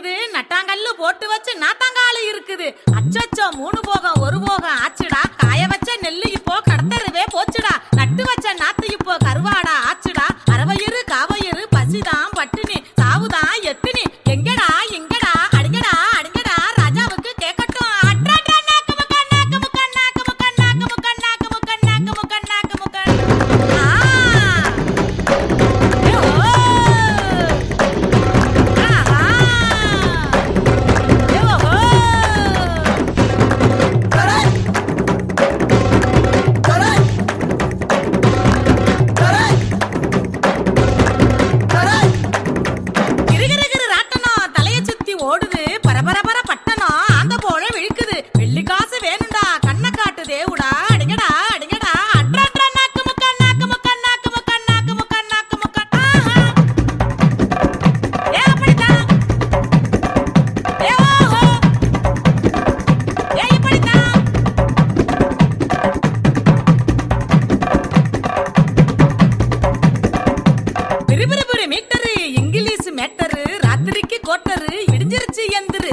இருக்குது, நட்டாங்கல்லு போட்டு வச்சு நாத்தாங்காலு இருக்குது. அச்சச்சோ 3 போகம் 1 போகம் ஆச்சுடா. காய வச்ச நெல்லு இப்போ கடத்தருவே போச்சுடா. நட்டு வச்ச நாத்து இப்போ கருவாடா ஆச்சுடா. அரவயிறு காவயிறு பசிதான் பட்டினி சாவுதான் எத்தினி. எங்கடா எங்கடா அடிங்கடா அடிங்கடா ராஜாவுக்கு கேட்கட்டும். இங்கிலீஷ் மேட்டரு ராத்திரிக்கு கோட்டரு இடிஞ்சிருச்சு எந்திரு.